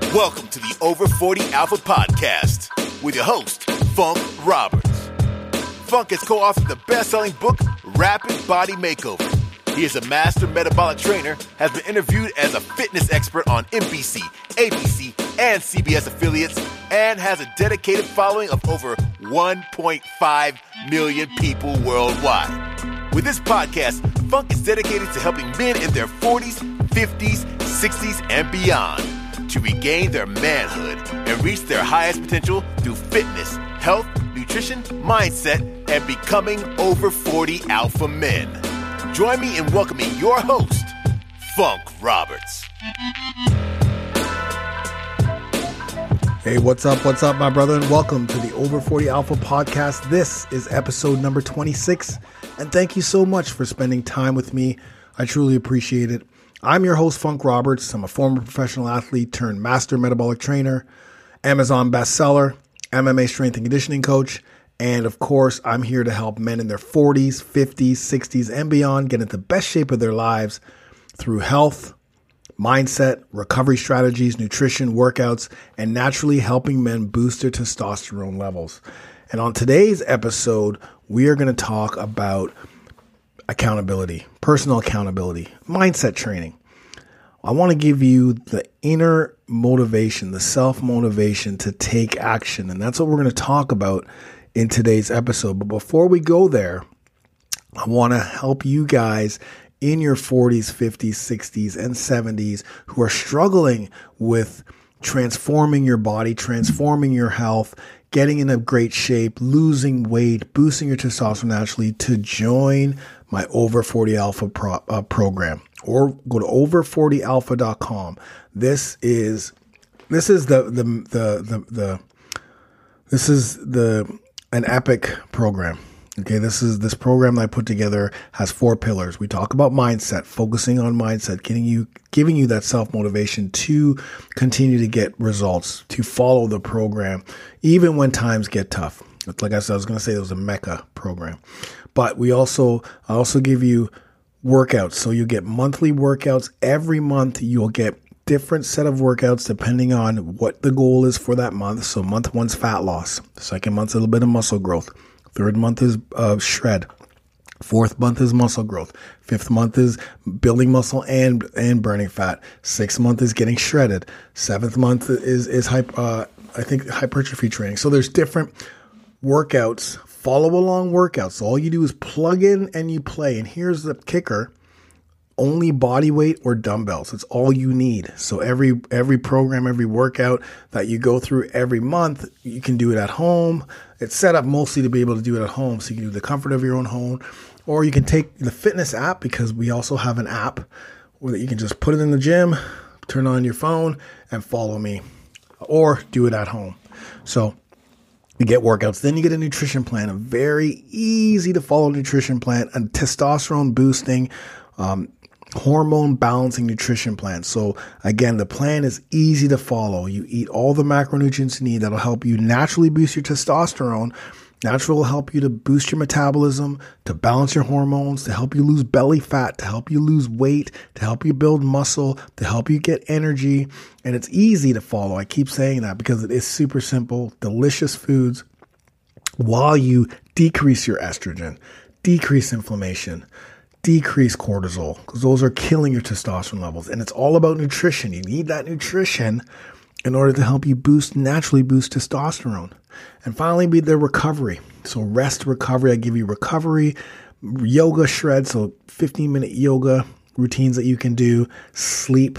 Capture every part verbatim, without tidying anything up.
Welcome to the Over forty Alpha Podcast with your host, Funk Roberts. Funk has co-authored the best-selling book, Rapid Body Makeover. He is a master metabolic trainer, has been interviewed as a fitness expert on N B C, A B C, and C B S affiliates, and has a dedicated following of over one point five million people worldwide. With this podcast, Funk is dedicated to helping men in their forties, fifties, sixties, and beyond to regain their manhood and reach their highest potential through fitness, health, nutrition, mindset, and becoming over forty alpha men. Join me in welcoming your host, Funk Roberts. Hey, what's up? What's up, my brother? And welcome to the Over forty Alpha Podcast. This is episode number twenty-six. And thank you so much for spending time with me. I truly appreciate it. I'm your host, Funk Roberts. I'm a former professional athlete turned master metabolic trainer, Amazon bestseller, M M A strength and conditioning coach. And of course, I'm here to help men in their forties, fifties, sixties, and beyond get into the best shape of their lives through health, mindset, recovery strategies, nutrition, workouts, and naturally helping men boost their testosterone levels. And on today's episode, we are going to talk about accountability, personal accountability, mindset training. I want to give you the inner motivation, the self-motivation to take action. And that's what we're going to talk about in today's episode. But before we go there, I want to help you guys in your forties, fifties, sixties, and seventies who are struggling with transforming your body, transforming your health, getting in a great shape, losing weight, boosting your testosterone naturally, to join my Over forty Alpha pro, uh, program, or go to over forty alpha dot com. This is this is the the the the, the this is the an epic program. Okay, this is this program that I put together has four pillars. We talk about mindset, focusing on mindset, getting you giving you that self-motivation to continue to get results, to follow the program, even when times get tough. Like I said, I was going to say it was a Mecca program. But we also, I also give you workouts. So you get monthly workouts. Every month you'll get different set of workouts depending on what the goal is for that month. So month one's fat loss. The second month's a little bit of muscle growth. Third month is uh, shred. Fourth month is muscle growth. Fifth month is building muscle and and burning fat. Sixth month is getting shredded. Seventh month is is uh, I think hypertrophy training. So there's different workouts. Follow along workouts. So all you do is plug in and you play. And here's the kicker. Only body weight or dumbbells. It's all you need. So every every program, every workout that you go through every month, you can do it at home. It's set up mostly to be able to do it at home. So you can do the comfort of your own home. Or you can take the fitness app, because we also have an app where you can just put it in the gym, turn on your phone, and follow me. Or do it at home. So you get workouts. Then you get a nutrition plan, a very easy to follow nutrition plan, a testosterone boosting, um, hormone balancing nutrition plan. So again, the plan is easy to follow. You eat all the macronutrients you need that'll help you naturally boost your testosterone. Natural will help you to boost your metabolism, to balance your hormones, to help you lose belly fat, to help you lose weight, to help you build muscle, to help you get energy. And it's easy to follow. I keep saying that because it is super simple, delicious foods, while you decrease your estrogen, decrease inflammation, decrease cortisol, because those are killing your testosterone levels. And it's all about nutrition. You need that nutrition in order to help you boost, naturally boost testosterone. And finally, be the recovery. So rest, recovery. I give you recovery, yoga shred. So fifteen minute yoga routines that you can do, sleep,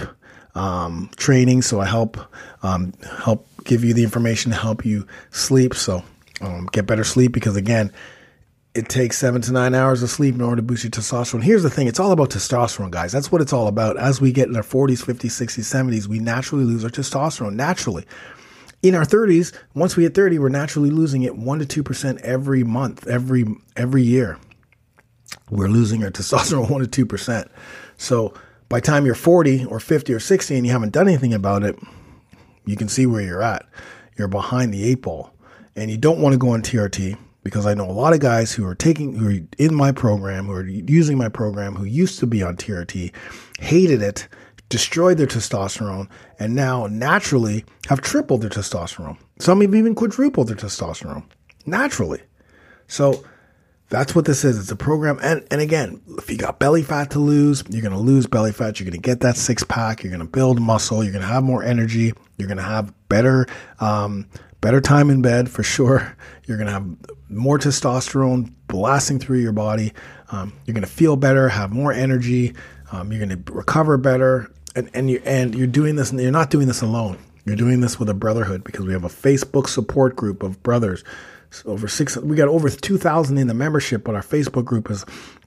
um, training. So I help, um, help give you the information to help you sleep. So, um, get better sleep, because again, it takes seven to nine hours of sleep in order to boost your testosterone. Here's the thing. It's all about testosterone, guys. That's what it's all about. As we get in our forties, fifties, sixties, seventies, we naturally lose our testosterone naturally. In our thirties, once we hit thirty, we're naturally losing it one to two percent every month, every, every year. We're losing our testosterone one to two percent. So by the time you're forty or fifty or sixty and you haven't done anything about it, you can see where you're at. You're behind the eight ball, and you don't want to go on T R T. Because I know a lot of guys who are taking, who are in my program, who are using my program, who used to be on T R T, hated it, destroyed their testosterone and now naturally have tripled their testosterone. Some have even quadrupled their testosterone naturally. So that's what this is. It's a program. And, and again, if you got belly fat to lose, you're going to lose belly fat. You're going to get that six pack. You're going to build muscle. You're going to have more energy. You're going to have better, um, better time in bed for sure. You're going to have more testosterone blasting through your body. Um, you're going to feel better, have more energy. Um, you're going to recover better. And, and you, and you're doing this, and you're not doing this alone. You're doing this with a brotherhood because we have a Facebook support group of brothers. Over six, we got over two thousand in the membership, but our Facebook group is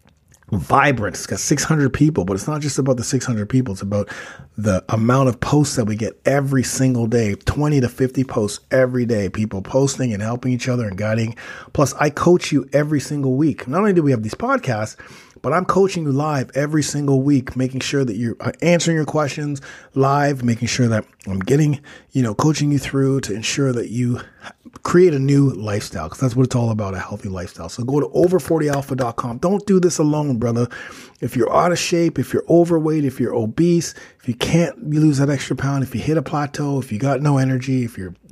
vibrant. It's got six hundred people, but it's not just about the six hundred people. It's about the amount of posts that we get every single day, twenty to fifty posts every day, people posting and helping each other and guiding. Plus, I coach you every single week. Not only do we have these podcasts, but I'm coaching you live every single week, making sure that you're answering your questions live, making sure that I'm getting, you know, coaching you through to ensure that you create a new lifestyle, because that's what it's all about, a healthy lifestyle. So go to over forty alpha dot com. Don't do this alone, brother. If you're out of shape, if you're overweight, if you're obese, if you can't lose that extra pound, if you hit a plateau, if you got no energy, if you're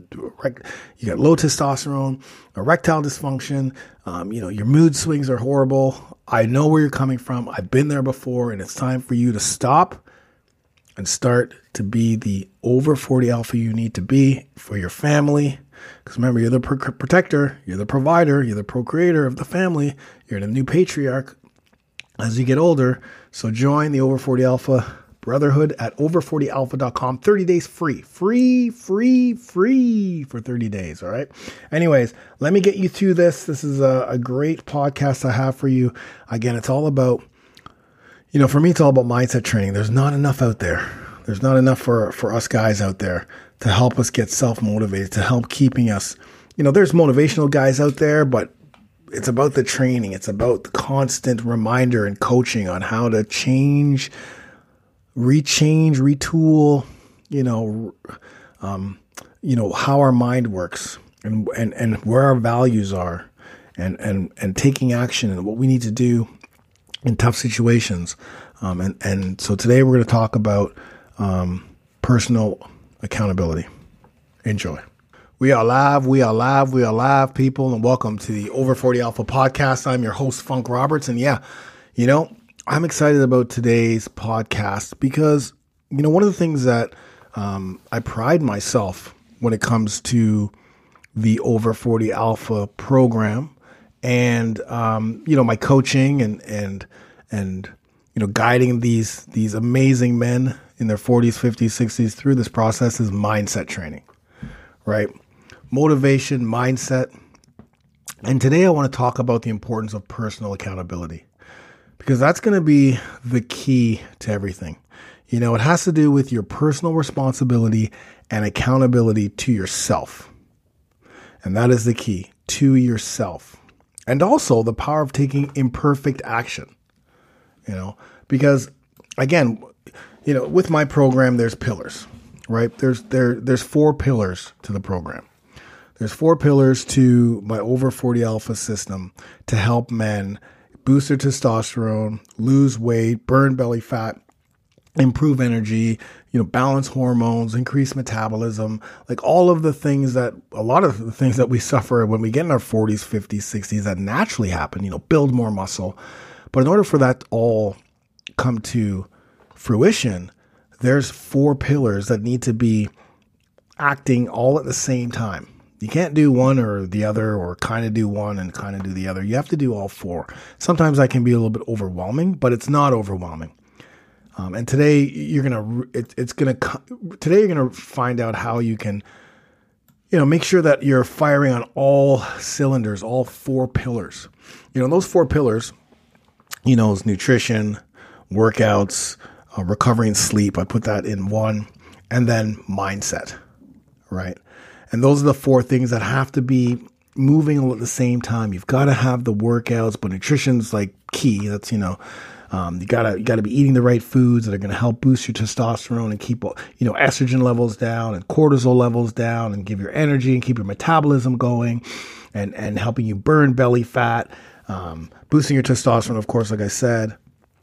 you got low testosterone, erectile dysfunction, um, you know, your mood swings are horrible. I know where you're coming from. I've been there before, and it's time for you to stop and start to be the over forty alpha you need to be for your family. Because remember, you're the pr- protector, you're the provider, you're the procreator of the family, you're the new patriarch as you get older. So join the Over forty Alpha Brotherhood at over forty alpha dot com. thirty days free. Free, free, free for thirty days, all right? Anyways, let me get you through this. This is a, a great podcast I have for you. Again, it's all about, you know, for me, it's all about mindset training. There's not enough out there. There's not enough for, for us guys out there to help us get self-motivated, to help keeping us, you know, there's motivational guys out there, but it's about the training. It's about the constant reminder and coaching on how to change, rechange, retool, you know, um, you know, how our mind works and, and, and where our values are and, and, and taking action and what we need to do in tough situations. Um, and, and so today we're going to talk about, um, personal accountability. Enjoy. We are live. We are live. We are live, people, and welcome to the Over forty Alpha podcast. I'm your host, Funk Roberts. And yeah, you know, I'm excited about today's podcast because, you know, one of the things that um, I pride myself when it comes to the Over forty Alpha program and, um, you know, my coaching and, and, and, you know, guiding these, these amazing men in their forties, fifties, sixties through this process is mindset training, right? Motivation, mindset. And today I want to talk about the importance of personal accountability because that's going to be the key to everything. You know, it has to do with your personal responsibility and accountability to yourself. And that is the key, to yourself. And also the power of taking imperfect action, you know, because again, you know, with my program, there's pillars, right? There's there there's four pillars to the program. There's four pillars to my Over forty Alpha system to help men boost their testosterone, lose weight, burn belly fat, improve energy, you know, balance hormones, increase metabolism, like all of the things that, a lot of the things that we suffer when we get in our forties, fifties, sixties that naturally happen, you know, build more muscle. But in order for that to all come to fruition, there's four pillars that need to be acting all at the same time. You can't do one or the other or kind of do one and kind of do the other. You have to do all four. Sometimes that can be a little bit overwhelming, but it's not overwhelming. Um, and today you're going to, it, it's going to, today you're going to find out how you can, you know, make sure that you're firing on all cylinders, all four pillars. You know, those four pillars, you know, is nutrition, workouts, Uh, recovering sleep. I put that in one. And then mindset, right? And those are the four things that have to be moving all at the same time. You've got to have the workouts, but nutrition's like key. That's, you know, um, you gotta, you gotta be eating the right foods that are going to help boost your testosterone and keep, you know, estrogen levels down and cortisol levels down and give your energy and keep your metabolism going and, and helping you burn belly fat, um, boosting your testosterone, of course, like I said.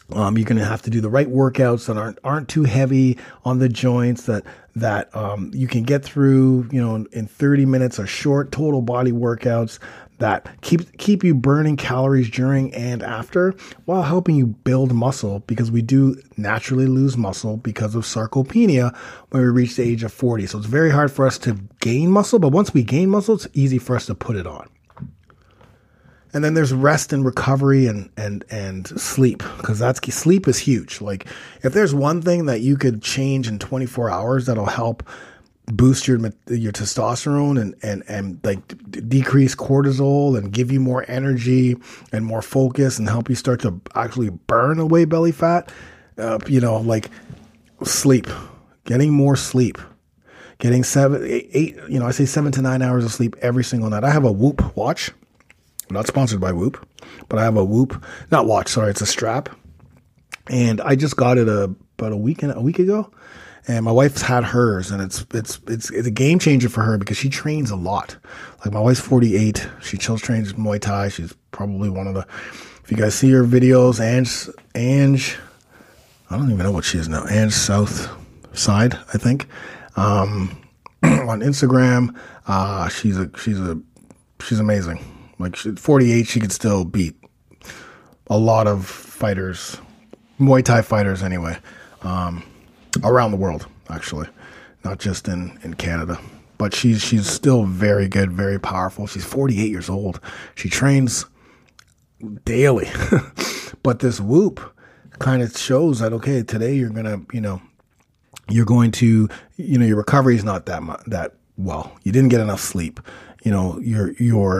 Um, you're going to have to do the right workouts that aren't aren't too heavy on the joints, that that um, you can get through, you know, in, in thirty minutes, or short total body workouts that keep keep you burning calories during and after, while helping you build muscle, because we do naturally lose muscle because of sarcopenia when we reach the age of forty. So it's very hard for us to gain muscle, but once we gain muscle, it's easy for us to put it on. And then there's rest and recovery and, and, and sleep, because that's key. Sleep is huge. Like, if there's one thing that you could change in twenty-four hours that'll help boost your your testosterone and and and like d- decrease cortisol and give you more energy and more focus and help you start to actually burn away belly fat, uh, you know, like sleep, getting more sleep. Getting seven, eight, eight, you know, I say seven to nine hours of sleep every single night. I have a Whoop watch. I'm not sponsored by Whoop, but I have a Whoop, not watch, sorry, it's a strap. And I just got it a, about a week, a week ago. And my wife's had hers, and it's, it's, it's, it's a game changer for her because she trains a lot. Like, my wife's forty-eight. She chill trains Muay Thai. She's probably one of the, if you guys see her videos, Ange, Ange, I don't even know what she is now. Ange South Side, I think. Um, on Instagram, uh, she's a, she's a, she's amazing. Like, she, forty-eight, she could still beat a lot of fighters, Muay Thai fighters anyway, um, around the world, actually, not just in, in Canada. But she's she's still very good, very powerful. She's forty-eight years old. She trains daily. But this Whoop kind of shows that, okay, today you're going to, you know, you're going to, you know, your recovery is not that mu- that well. You didn't get enough sleep. You know, your your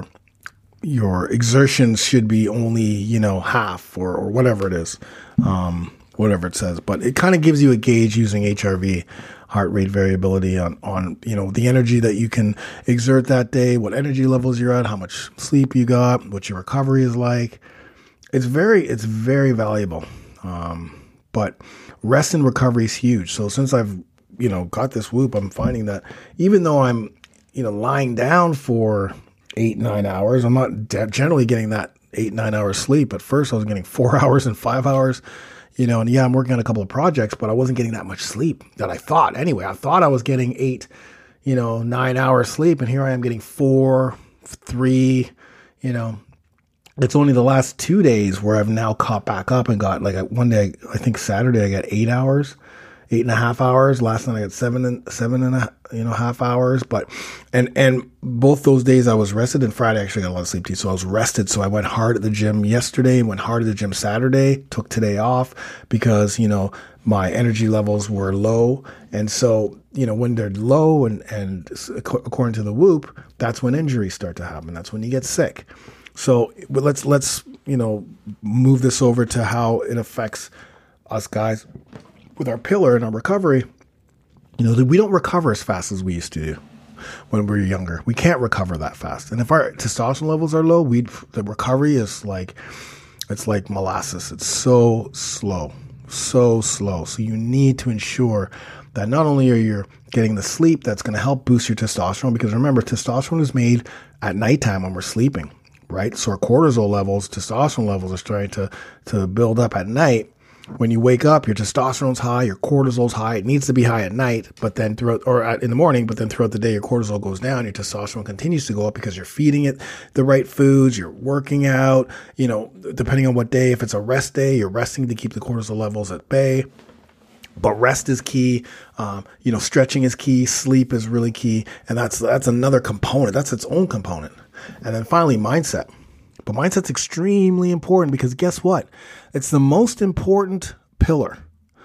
your exertions should be only, you know, half or, or whatever it is, um, whatever it says. But it kind of gives you a gauge using H R V, heart rate variability, on, on, you know, the energy that you can exert that day, what energy levels you're at, how much sleep you got, what your recovery is like. It's very, it's very valuable. Um, but rest and recovery is huge. So since I've, you know, got this Whoop, I'm finding that even though I'm, you know, lying down for eight, nine hours. I'm not de- generally getting that eight, nine hours sleep. At first I was getting four hours and five hours, you know, and yeah, I'm working on a couple of projects, but I wasn't getting that much sleep that I thought. Anyway, I thought I was getting eight, you know, nine hours sleep. And here I am getting four, three, you know. It's only the last two days where I've now caught back up and got, like, one day, I think Saturday, I got eight hours. Eight and a half hours. Last night I got seven and seven and a you know half hours. But and and both those days I was rested, and Friday I actually got a lot of sleep too. So I was rested. So I went hard at the gym yesterday, went hard at the gym Saturday, took today off because, you know, my energy levels were low. And so, you know, when they're low and, and according to the Whoop, that's when injuries start to happen. That's when you get sick. So let's let's, you know, move this over to how it affects us guys with our pillar and our recovery. You know, we don't recover as fast as we used to do when we were younger. We can't recover that fast. And if our testosterone levels are low, we the recovery is like, it's like molasses. It's so slow, so slow. So you need to ensure that not only are you getting the sleep that's going to help boost your testosterone, because remember, testosterone is made at nighttime when we're sleeping, right? So our cortisol levels, testosterone levels are starting to, to build up at night. When you wake up, your testosterone's high, your cortisol's high. It needs to be high at night, but then throughout, or at, in the morning, but then throughout the day, your cortisol goes down. Your testosterone continues to go up because you're feeding it the right foods, you're working out, you know, depending on what day. If it's a rest day, you're resting to keep the cortisol levels at bay. But rest is key. Um, you know, stretching is key. Sleep is really key. And that's, that's another component. That's its own component. And then finally, mindset. But mindset's extremely important because guess what? It's the most important pillar,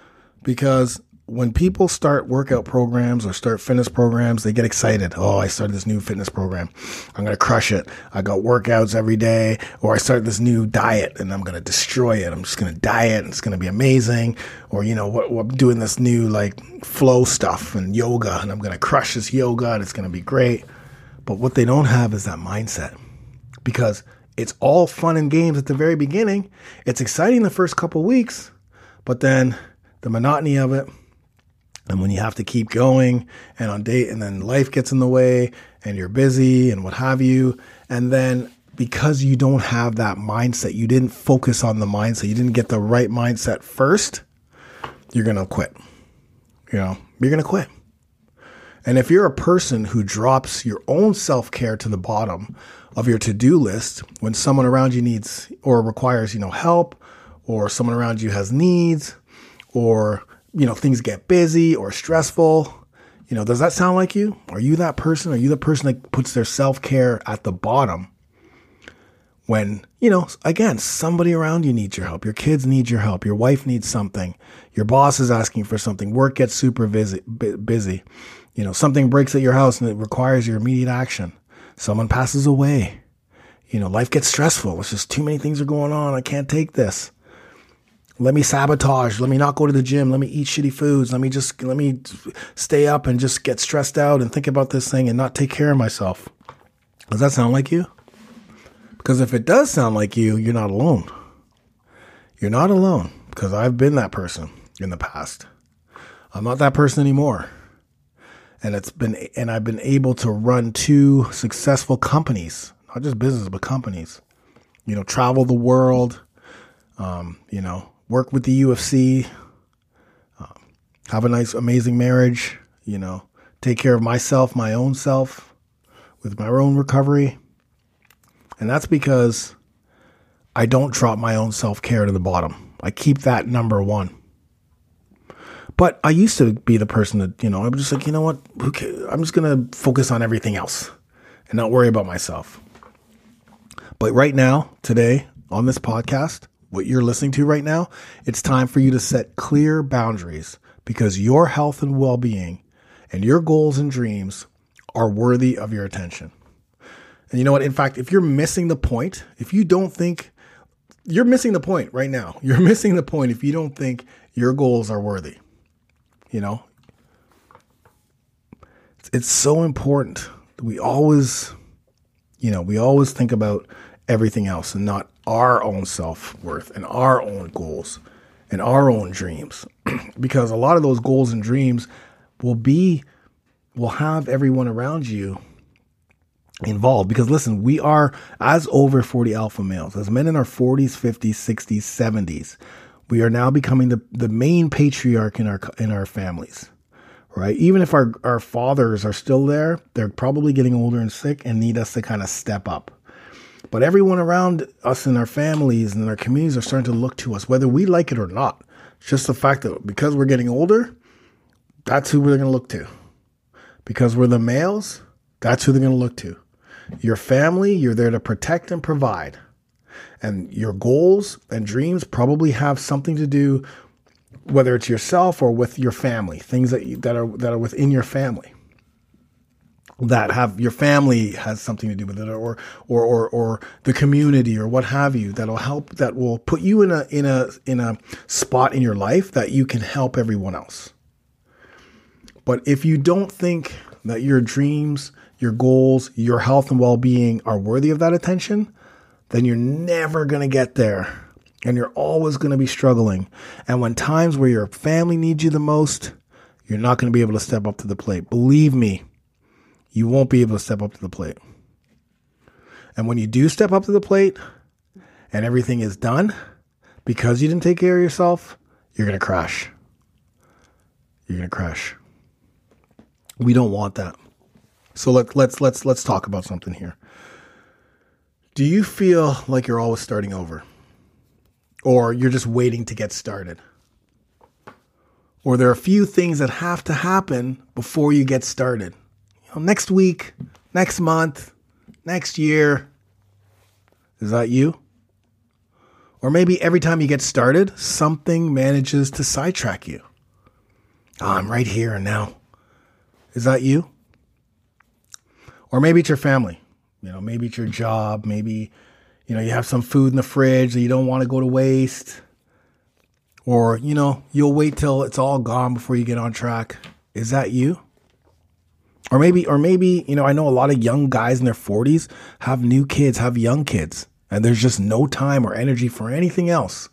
because when people start workout programs or start fitness programs, they get excited. Oh, I started this new fitness program. I'm going to crush it. I got workouts every day. Or I started this new diet and I'm going to destroy it. I'm just going to diet and it's going to be amazing. Or, you know, what, what, I'm doing this new like flow stuff and yoga, and I'm going to crush this yoga and it's going to be great. But what they don't have is that mindset, because it's all fun and games at the very beginning. It's exciting the first couple weeks, but then the monotony of it, and when you have to keep going and on date, and then life gets in the way and you're busy and what have you. And then because you don't have that mindset, you didn't focus on the mindset, you didn't get the right mindset first, you're going to quit. You know, you're going to quit. And if you're a person who drops your own self-care to the bottom of your to-do list when someone around you needs or requires, you know, help, or someone around you has needs, or, you know, things get busy or stressful, you know, does that sound like you? Are you that person? Are you the person that puts their self-care at the bottom when, you know, again, somebody around you needs your help. Your kids need your help. Your wife needs something. Your boss is asking for something. Work gets super busy, busy. You know, something breaks at your house and it requires your immediate action. Someone passes away. You know, life gets stressful. It's just too many things are going on. I can't take this. Let me sabotage. Let me not go to the gym. Let me eat shitty foods. Let me just, let me stay up and just get stressed out and think about this thing and not take care of myself. Does that sound like you? Because if it does sound like you, you're not alone. You're not alone, because I've been that person in the past. I'm not that person anymore. And it's been, and I've been able to run two successful companies, not just business, but companies, you know, travel the world, um, you know, work with the U F C, um, have a nice, amazing marriage, you know, take care of myself, my own self with my own recovery. And that's because I don't drop my own self-care to the bottom. I keep that number one. But I used to be the person that, you know, I'm just like, you know what, who cares? I'm just going to focus on everything else and not worry about myself. But right now, today, on this podcast, what you're listening to right now, it's time for you to set clear boundaries, because your health and well-being and your goals and dreams are worthy of your attention. And you know what? In fact, if you're missing the point, if you don't think, you're missing the point right now. You're missing the point if you don't think your goals are worthy. You know, it's, it's so important that we always, you know, we always think about everything else and not our own self-worth and our own goals and our own dreams. Because a lot of those goals and dreams will be, will have everyone around you involved. Because listen, we are, as over forty alpha males, as men in our forties, fifties, sixties, seventies, we are now becoming the, the main patriarch in our in our families, right? Even if our, our fathers are still there, they're probably getting older and sick and need us to kind of step up. But everyone around us in our families and in our communities are starting to look to us, whether we like it or not. It's just the fact that because we're getting older, that's who we're going to look to. Because we're the males, that's who they're going to look to. Your family, you're there to protect and provide. And your goals and dreams probably have something to do, whether it's yourself or with your family, things that you, that are that are within your family, that have your family has something to do with it, or or or or the community or what have you, that'll help, that will put you in a in a in a spot in your life that you can help everyone else. But if you don't think that your dreams, your goals, your health and well-being are worthy of that attention, then you're never going to get there. And you're always going to be struggling. And when times where your family needs you the most, you're not going to be able to step up to the plate. Believe me, you won't be able to step up to the plate. And when you do step up to the plate and everything is done, because you didn't take care of yourself, you're going to crash. You're going to crash. We don't want that. So let, let's let's let's talk about something here. Do you feel like you're always starting over? Or you're just waiting to get started? Or there are a few things that have to happen before you get started? You know, next week, next month, next year. Is that you? Or maybe every time you get started, something manages to sidetrack you. Oh, I'm right here and now. Is that you? Or maybe it's your family. You know, maybe it's your job. Maybe, you know, you have some food in the fridge that you don't want to go to waste. Or, you know, you'll wait till it's all gone before you get on track. Is that you? Or maybe, or maybe, you know, I know a lot of young guys in their forties have new kids, have young kids, and there's just no time or energy for anything else.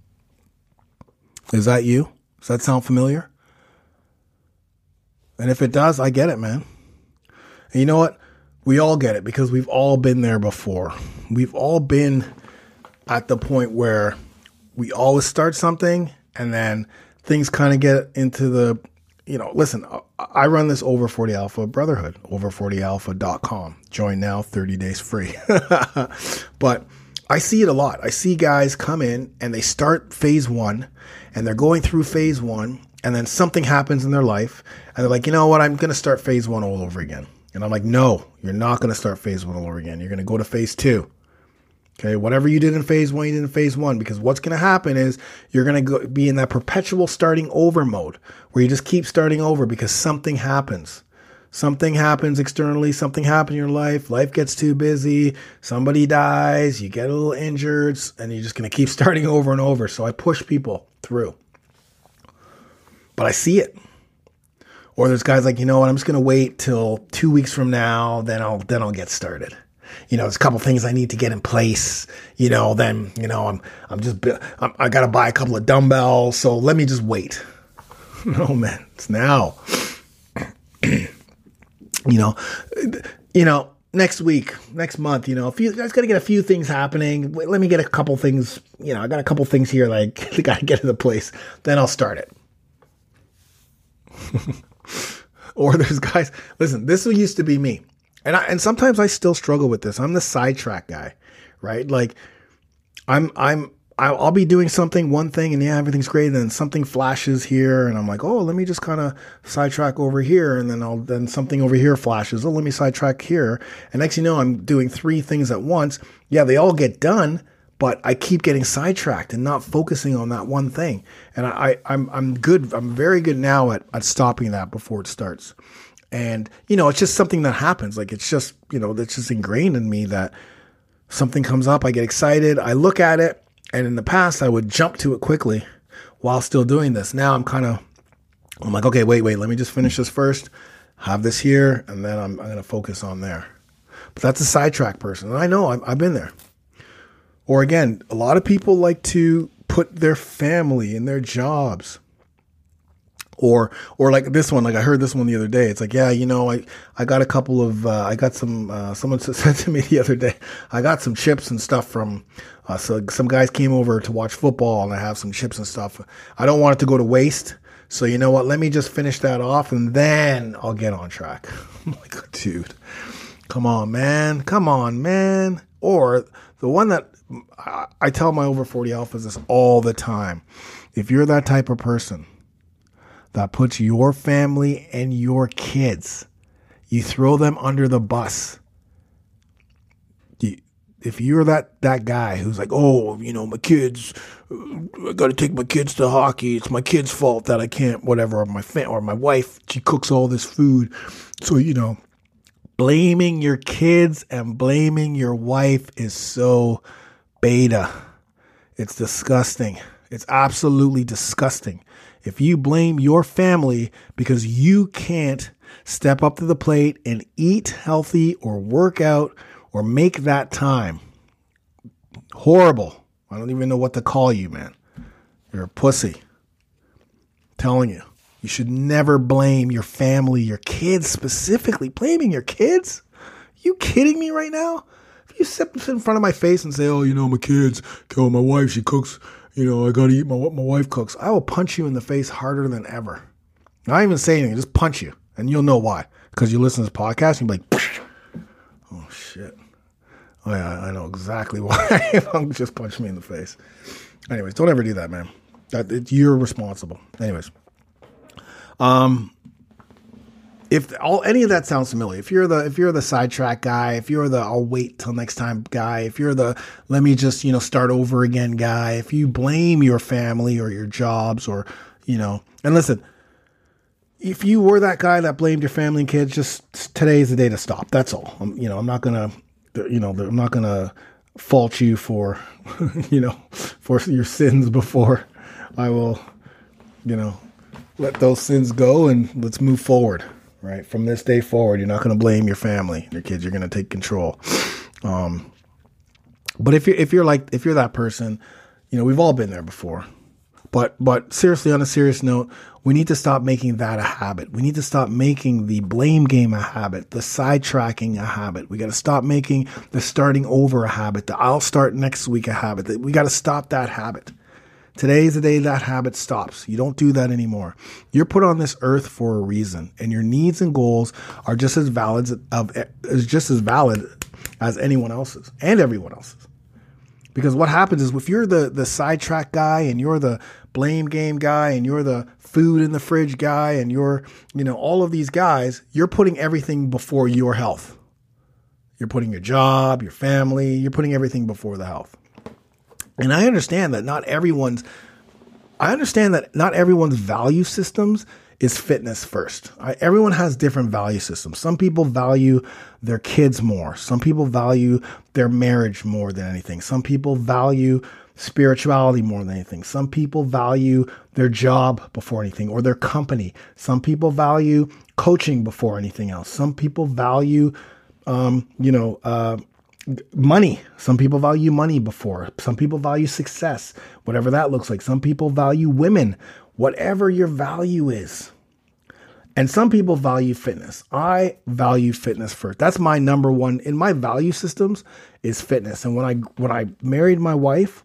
Is that you? Does that sound familiar? And if it does, I get it, man. And you know what? We all get it because we've all been there before. We've all been at the point where we always start something and then things kind of get into the, you know, listen, I run this Over forty Alpha Brotherhood, over forty alpha dot com. Join now, thirty days free. But I see it a lot. I see guys come in and they start phase one and they're going through phase one and then something happens in their life and they're like, you know what, I'm going to start phase one all over again. And I'm like, no, you're not going to start phase one all over again. You're going to go to phase two. Okay, whatever you did in phase one, you did in phase one, because what's going to happen is you're going to be in that perpetual starting over mode where you just keep starting over because something happens. Something happens externally, something happens in your life, life gets too busy, somebody dies, you get a little injured, and you're just going to keep starting over and over. So I push people through. But I see it. Or there's guys like, you know what, I'm just going to wait till two weeks from now, then I'll then I'll get started. You know, there's a couple things I need to get in place. You know, then, you know, I'm I'm just, I'm, I got to buy a couple of dumbbells, so let me just wait. No, man, it's now. You know, you know, next week, next month, you know, if you guys got to get a few things happening, let me get a couple things, you know, I got a couple things here that I got to get to the place, then I'll start it. Or there's guys, listen, this used to be me. And I, and sometimes I still struggle with this. I'm the sidetrack guy, right? Like I'm, I'm, I'll be doing something, one thing, and yeah, everything's great. And then something flashes here, and I'm like, oh, let me just kind of sidetrack over here, and then I'll then something over here flashes. Oh, let me sidetrack here, and next you know, I'm doing three things at once. Yeah, they all get done, but I keep getting sidetracked and not focusing on that one thing. And I, I I'm I'm good. I'm very good now at at stopping that before it starts. And you know, it's just something that happens. Like it's just you know, that's just ingrained in me that something comes up, I get excited, I look at it. And in the past, I would jump to it quickly while still doing this. Now I'm kind of, I'm like, okay, wait, wait, let me just finish this first, have this here, and then I'm, I'm going to focus on there. But that's a sidetrack person. And I know, I've, I've been there. Or again, a lot of people like to put their family in their jobs. Or, or like this one, like I heard this one the other day. It's like, yeah, you know, I, I got a couple of, uh, I got some, uh, someone said to me the other day, I got some chips and stuff from, uh, so some guys came over to watch football and I have some chips and stuff. I don't want it to go to waste. So you know what? Let me just finish that off and then I'll get on track. I'm like, dude, come on, man. Come on, man. Or the one that I, I tell my over forty alphas this all the time. If you're that type of person that puts your family and your kids, you throw them under the bus. You, if you're that, that guy who's like, oh, you know, my kids, I got to take my kids to hockey. It's my kid's fault that I can't, whatever, or my fa- or my wife, she cooks all this food. So, you know, blaming your kids and blaming your wife is so beta. It's disgusting. It's absolutely disgusting. If you blame your family because you can't step up to the plate and eat healthy or work out or make that time, horrible. I don't even know what to call you, man. You're a pussy. I'm telling you, you should never blame your family, your kids specifically. Blaming your kids? Are you kidding me right now? If you sit in front of my face and say, oh, you know, my kids, oh, my wife, she cooks, you know, I got to eat my, what my wife cooks. I will punch you in the face harder than ever. Not even say anything, just punch you. And you'll know why. Because you listen to this podcast and you'll be like, psh. Oh, shit. Oh, yeah, I know exactly why. Just punch me in the face. Anyways, don't ever do that, man. That, it, you're responsible. Anyways. Um, if all any of that sounds familiar, if you're the if you're the sidetrack guy, if you're the I'll wait till next time guy, if you're the let me just, you know, start over again guy, if you blame your family or your jobs or, you know, and listen, if you were that guy that blamed your family and kids, just today's the day to stop. That's all. I'm, you know, I'm not gonna, you know, I'm not gonna fault you for, you know, for your sins before I will, you know, let those sins go and let's move forward. Right. From this day forward, you're not going to blame your family, your kids. You're going to take control. Um, but if you're, if you're like, if you're that person, you know, we've all been there before. But but seriously, on a serious note, we need to stop making that a habit. We need to stop making the blame game a habit, the sidetracking a habit. We got to stop making the starting over a habit, the I'll start next week a habit. We got to stop that habit. Today is the day that habit stops. You don't do that anymore. You're put on this earth for a reason, and your needs and goals are just as valid of is just as valid as anyone else's and everyone else's. Because what happens is if you're the, the sidetrack guy and you're the blame game guy and you're the food in the fridge guy and you're, you know, all of these guys, you're putting everything before your health. You're putting your job, your family, you're putting everything before the health. And I understand that not everyone's, I understand that not everyone's value systems is fitness first. I, everyone has different value systems. Some people value their kids more. Some people value their marriage more than anything. Some people value spirituality more than anything. Some people value their job before anything or their company. Some people value coaching before anything else. Some people value, um, you know, uh, money. Some people value money before. Some people value success, whatever that looks like. Some people value women, whatever your value is. And some people value fitness. I value fitness first. That's my number one in my value systems is fitness. And when I when I married my wife,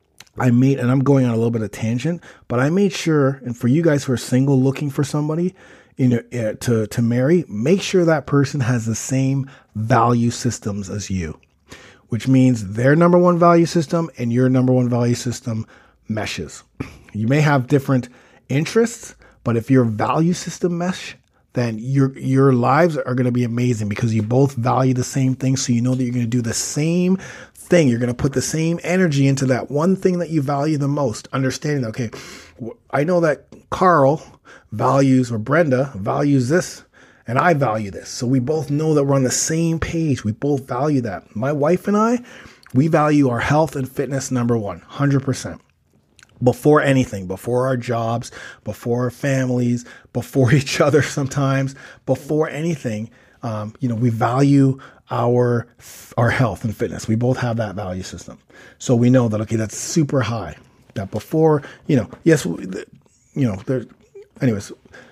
I made, and I'm going on a little bit of tangent, but I made sure, and for you guys who are single looking for somebody, you know, uh, to to marry, make sure that person has the same value systems as you, which means their number one value system and your number one value system meshes. You may have different interests, but if your value system mesh, then your your lives are going to be amazing because you both value the same thing. So you know that you're going to do the same thing. You're going to put the same energy into that one thing that you value the most. Understanding, okay, I know that Carl values, or Brenda values this, and I value this. So we both know that we're on the same page. We both value that. My wife and I, we value our health and fitness number one, one hundred percent. Before anything, before our jobs, before our families, before each other sometimes, before anything, um, you know, we value our our health and fitness. We both have that value system. So we know that, okay, that's super high. That before, you know, yes, you know, there, anyways,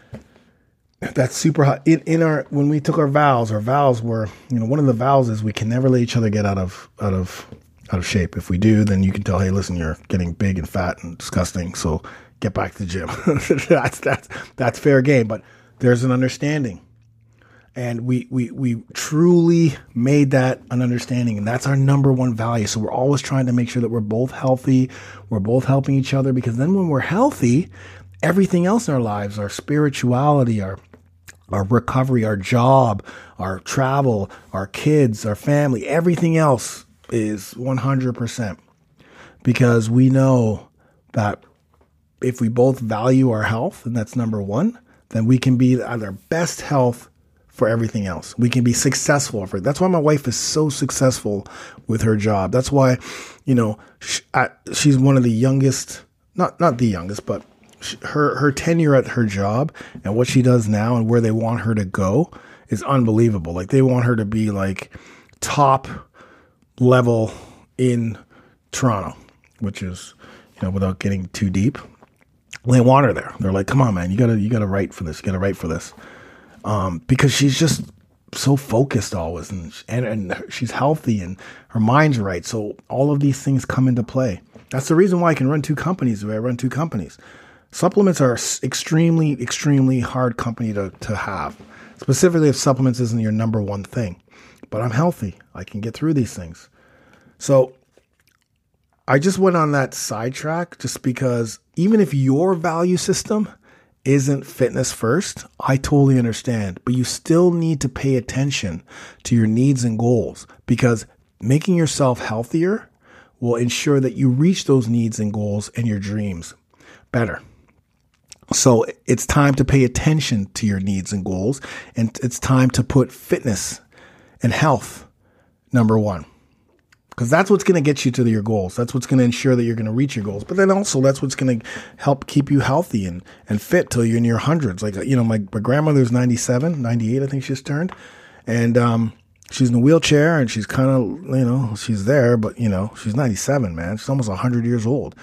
that's super high. In, in our, when we took our vows, our vows were, you know, one of the vows is we can never let each other get out of, out of, out of shape. If we do, then you can tell, hey, listen, you're getting big and fat and disgusting. So get back to the gym. that's, that's, that's fair game, but there's an understanding. And we, we, we truly made that an understanding, and that's our number one value. So we're always trying to make sure that we're both healthy. We're both helping each other, because then when we're healthy, everything else in our lives, our spirituality, our, our recovery, our job, our travel, our kids, our family, everything else is one hundred percent, because we know that if we both value our health, and that's number one, then we can be at our best health for everything else. We can be successful for it. That's why my wife is so successful with her job. That's why, you know, she, I, she's one of the youngest, not not the youngest, but she, her her tenure at her job and what she does now and where they want her to go is unbelievable. Like, they want her to be like top level in Toronto, which is, you know, without getting too deep, they want her there. They're like, come on, man, you gotta, you gotta write for this. You gotta write for this. Um, because she's just so focused always, and, and, and she's healthy and her mind's right. So all of these things come into play. That's the reason why I can run two companies the way I run two companies. Supplements are extremely, extremely hard company to, to have, specifically if supplements isn't your number one thing. But I'm healthy. I can get through these things. So I just went on that sidetrack just because even if your value system isn't fitness first, I totally understand. But you still need to pay attention to your needs and goals, because making yourself healthier will ensure that you reach those needs and goals and your dreams better. So it's time to pay attention to your needs and goals, and it's time to put fitness and health number one, because that's what's going to get you to your goals. That's what's going to ensure that you're going to reach your goals. But then also that's what's going to help keep you healthy and, and fit till you're in your hundreds. Like, you know, my, my grandmother's ninety-seven, ninety-eight, I think she's turned. And um, she's in a wheelchair and she's kind of, you know, she's there, but, you know, she's ninety-seven, man. She's almost one hundred years old.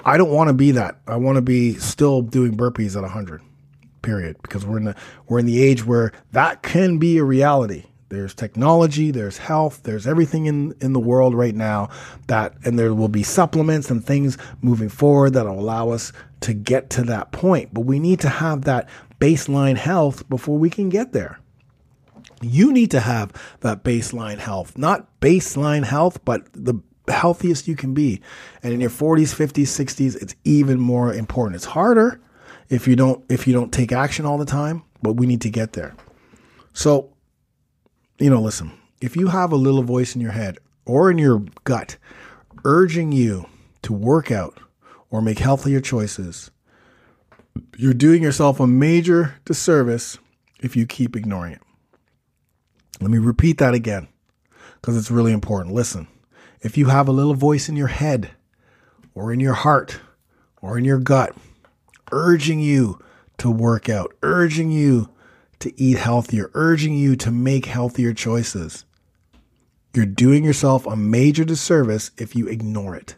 I don't want to be that. I want to be still doing burpees at one hundred, period, because we're in the, we're in the age where that can be a reality. There's technology, there's health, there's everything in, in the world right now that, and there will be supplements and things moving forward that will allow us to get to that point. But we need to have that baseline health before we can get there. You need to have that baseline health, not baseline health, but the healthiest you can be. And in your forties, fifties, sixties, it's even more important. It's harder if you don't, if you don't take action all the time, but we need to get there. So, you know, listen, if you have a little voice in your head or in your gut urging you to work out or make healthier choices, you're doing yourself a major disservice if you keep ignoring it. Let me repeat that again, because it's really important. Listen, if you have a little voice in your head or in your heart or in your gut urging you to work out, urging you to eat healthier, urging you to make healthier choices, you're doing yourself a major disservice if you ignore it.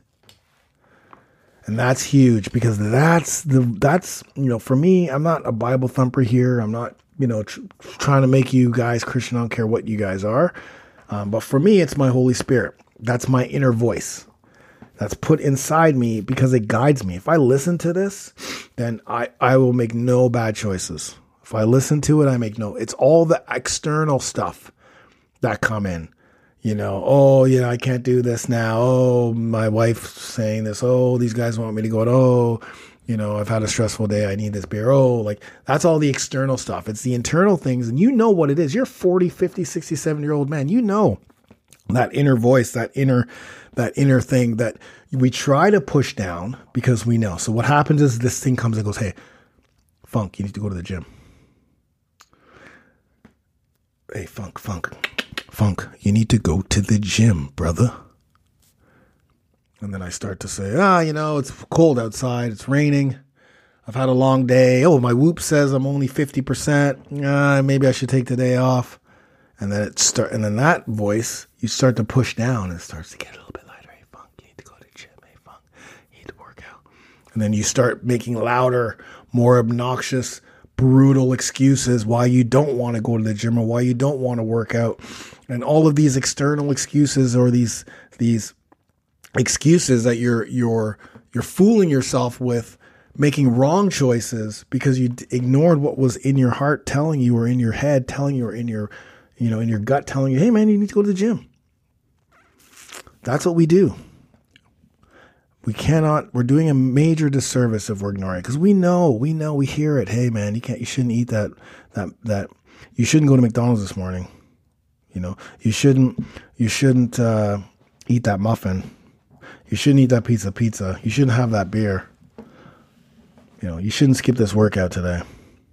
And that's huge, because that's the, that's, you know, for me, I'm not a Bible thumper here. I'm not, you know, tr- trying to make you guys Christian. I don't care what you guys are. Um, but for me, it's my Holy Spirit. That's my inner voice that's put inside me because it guides me. If I listen to this, then I, I will make no bad choices. If I listen to it, I make no, it's all the external stuff that come in, you know, oh, you know, I can't do this now. Oh, my wife's saying this. Oh, these guys want me to go out. Oh, you know, I've had a stressful day. I need this beer. Oh, like that's all the external stuff. It's the internal things. And you know what it is. You're forty, fifty, sixty, seventy year old man. You know that inner voice, that inner, that inner thing that we try to push down because we know. So what happens is this thing comes and goes, hey, Funk, you need to go to the gym. Hey, Funk, Funk, Funk, you need to go to the gym, brother. And then I start to say, ah, you know, it's cold outside. It's raining. I've had a long day. Oh, my Whoop says I'm only fifty percent. Uh, maybe I should take the day off. And then it start, and then that voice, you start to push down and it starts to get a little bit lighter. Hey, Funk, you need to go to the gym. Hey, Funk, you need to work out. And then you start making louder, more obnoxious, brutal excuses why you don't want to go to the gym or why you don't want to work out. And all of these external excuses or these, these excuses that you're, you're, you're fooling yourself with, making wrong choices because you d- ignored what was in your heart telling you, or in your head telling you, or in your, you know, in your gut telling you, hey man, you need to go to the gym. That's what we do. We cannot, we're doing a major disservice if we're ignoring it, because we know, we know, we hear it. Hey man, you can't, you shouldn't eat that, that, that, you shouldn't go to McDonald's this morning. You know, you shouldn't, you shouldn't, uh, eat that muffin. You shouldn't eat that pizza pizza. You shouldn't have that beer. You know, you shouldn't skip this workout today.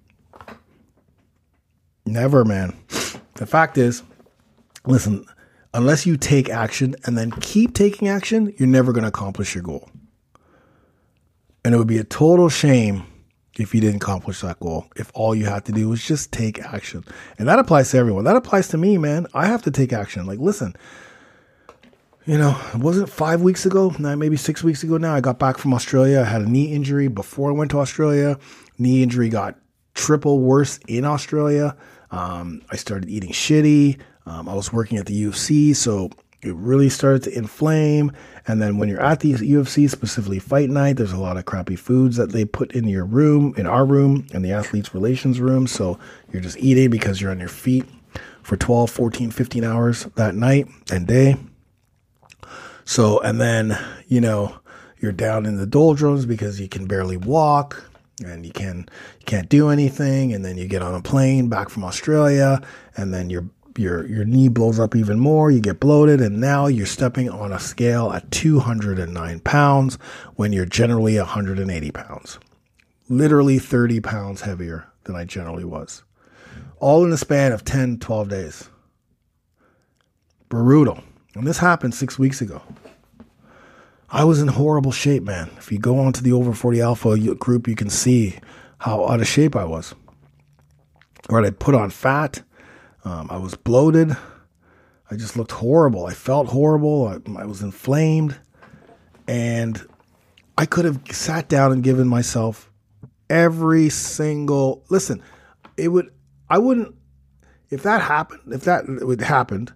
Never, man. The fact is, listen, unless you take action and then keep taking action, you're never going to accomplish your goal. And it would be a total shame if you didn't accomplish that goal, if all you had to do was just take action. And that applies to everyone. That applies to me, man. I have to take action. Like, listen, you know, wasn't it five weeks ago, nah, maybe six weeks ago now, I got back from Australia. I had a knee injury before I went to Australia. Knee injury got triple worse in Australia. Um, I started eating shitty. Um, I was working at the U F C, so it really started to inflame. And then when you're at the U F C, specifically fight night, there's a lot of crappy foods that they put in your room, in our room, in the athletes relations room. So you're just eating because you're on your feet for twelve, fourteen, fifteen hours that night and day. So, and then, you know, you're down in the doldrums because you can barely walk and you can, you can't do anything. And then you get on a plane back from Australia, and then your, your, your knee blows up even more. You get bloated, and now you're stepping on a scale at two hundred nine pounds when you're generally one hundred eighty pounds, literally thirty pounds heavier than I generally was, all in the span of ten, twelve days. Brutal. And this happened six weeks ago. I was in horrible shape, man. If you go onto the Over forty Alpha group, you can see how out of shape I was. Right, I put on fat. Um, I was bloated. I just looked horrible. I felt horrible. I, I was inflamed. And I could have sat down and given myself every single, listen, it would, I wouldn't, if that happened, if that would happened,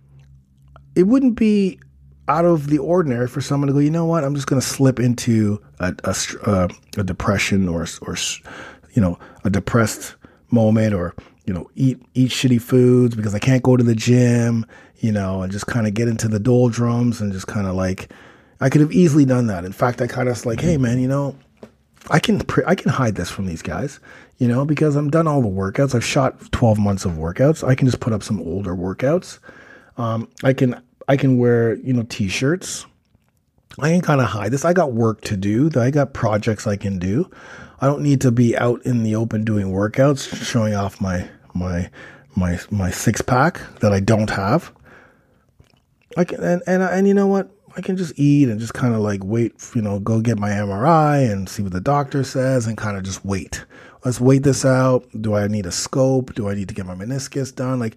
it wouldn't be out of the ordinary for someone to go, you know what, I'm just going to slip into a, a, a, a depression or, or, you know, a depressed moment, or, you know, eat, eat shitty foods because I can't go to the gym, you know, and just kind of get into the doldrums and just kind of like, I could have easily done that. In fact, I kind of like, hey man, you know, I can, I can hide this from these guys, you know, because I'm done all the workouts. I've shot twelve months of workouts. I can just put up some older workouts. Um, I can, I can wear, you know, t-shirts. I can kind of hide this. I got work to do. I got projects I can do. I don't need to be out in the open doing workouts, showing off my, my, my, my six pack that I don't have. I can, and, and, and you know what? I can just eat and just kind of like wait, you know, go get my M R I and see what the doctor says and kind of just wait. Let's wait this out. Do I need a scope? Do I need to get my meniscus done? Like,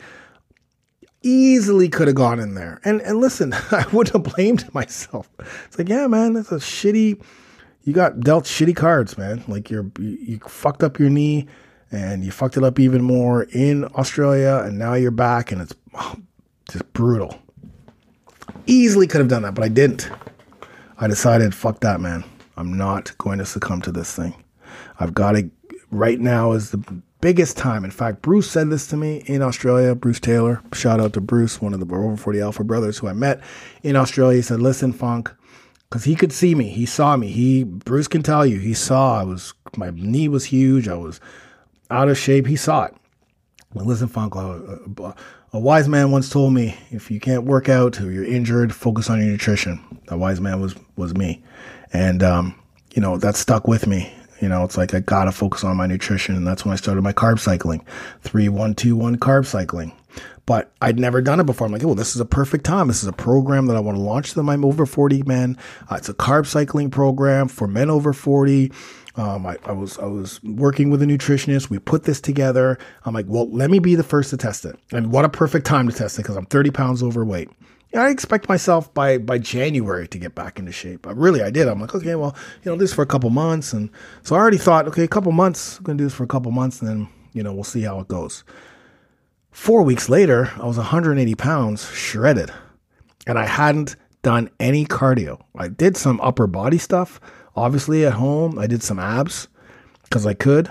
easily could have gone in there. And and listen, I wouldn't have blamed myself. It's like, yeah, man, that's a shitty, you got dealt shitty cards, man. Like you're, you, you fucked up your knee and you fucked it up even more in Australia. And now you're back and it's oh, just brutal. Easily could have done that, but I didn't. I decided, fuck that, man. I'm not going to succumb to this thing. I've got to, right now is the biggest time. In fact, Bruce said this to me in Australia. Bruce Taylor, shout out to Bruce, one of the Over forty Alpha brothers who I met in Australia. He said, listen, Funk, because he could see me. He saw me. He, Bruce can tell you, he saw I was, my knee was huge. I was out of shape. He saw it. Well, listen, Funk, a, a wise man once told me, if you can't work out or you're injured, focus on your nutrition. A wise man was, was me. And, um, you know, that stuck with me. You know, it's like I got to focus on my nutrition. And that's when I started my carb cycling, three, one, two, one carb cycling. But I'd never done it before. I'm like, well, this is a perfect time. This is a program that I want to launch to my over forty men. Uh, it's a carb cycling program for men over forty. Um, I, I was I was working with a nutritionist. We put this together. I'm like, well, let me be the first to test it. And what a perfect time to test it because I'm thirty pounds overweight. I expect myself by, by January to get back into shape. I really, I did. I'm like, okay, well, you know, this for a couple months. And so I already thought, okay, a couple months, I'm going to do this for a couple months and then, you know, we'll see how it goes. Four weeks later, I was one hundred eighty pounds shredded and I hadn't done any cardio. I did some upper body stuff, obviously at home. I did some abs because I could,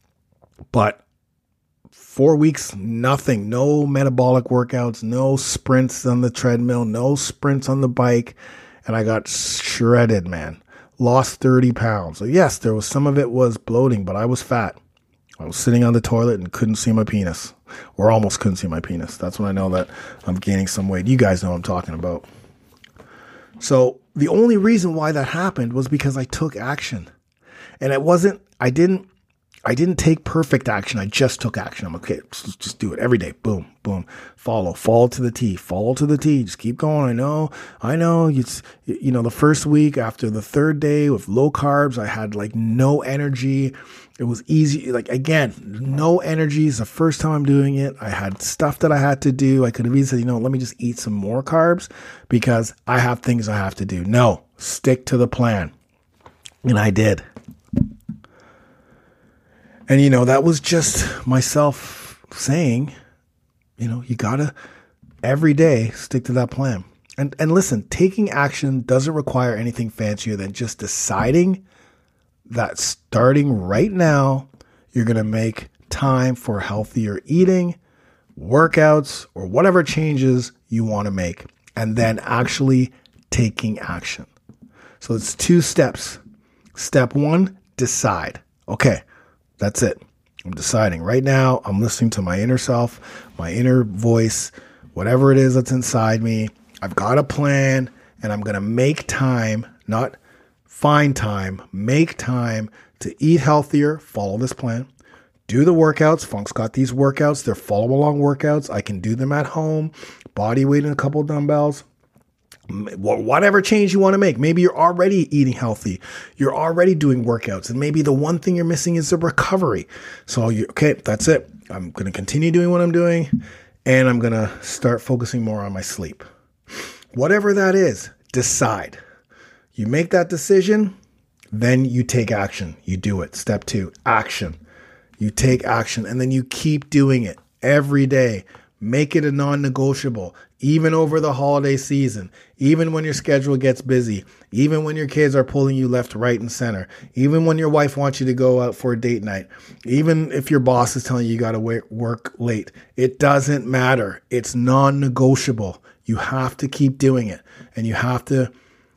but Four weeks, nothing, no metabolic workouts, no sprints on the treadmill, no sprints on the bike. And I got shredded, man. Lost thirty pounds. So yes, there was some of it was bloating, but I was fat. I was sitting on the toilet and couldn't see my penis, or almost couldn't see my penis. That's when I know that I'm gaining some weight. You guys know what I'm talking about. So the only reason why that happened was because I took action. And it wasn't, I didn't, I didn't take perfect action. I just took action. I'm like, okay, just, just do it every day. Boom, boom. Follow, follow to the T, follow to the T. Just keep going. I know, I know. It's, you know, the first week after the third day with low carbs, I had like no energy. It was easy. Like, again, no energy. It's the first time I'm doing it. I had stuff that I had to do. I could have easily said, you know, let me just eat some more carbs because I have things I have to do. No, stick to the plan. And I did. And, you know, that was just myself saying, you know, you got to every day stick to that plan. And and listen, taking action doesn't require anything fancier than just deciding that starting right now, you're going to make time for healthier eating, workouts, or whatever changes you want to make, and then actually taking action. So it's two steps. Step one, decide. Okay. That's it. I'm deciding right now. I'm listening to my inner self, my inner voice, whatever it is that's inside me. I've got a plan and I'm going to make time, not find time, make time to eat healthier, follow this plan, do the workouts. Funk's got these workouts. They're follow along workouts. I can do them at home, body weight and a couple of dumbbells. Whatever change you want to make. Maybe you're already eating healthy. You're already doing workouts. And maybe the one thing you're missing is the recovery. So, you, okay, that's it. I'm going to continue doing what I'm doing. And I'm going to start focusing more on my sleep. Whatever that is, decide. You make that decision. Then you take action. You do it. Step two, action. You take action and then you keep doing it every day. Make it a non-negotiable, even over the holiday season, even when your schedule gets busy, even when your kids are pulling you left, right, and center, even when your wife wants you to go out for a date night, even if your boss is telling you you got to work late. It doesn't matter. It's non-negotiable. You have to keep doing it and you have to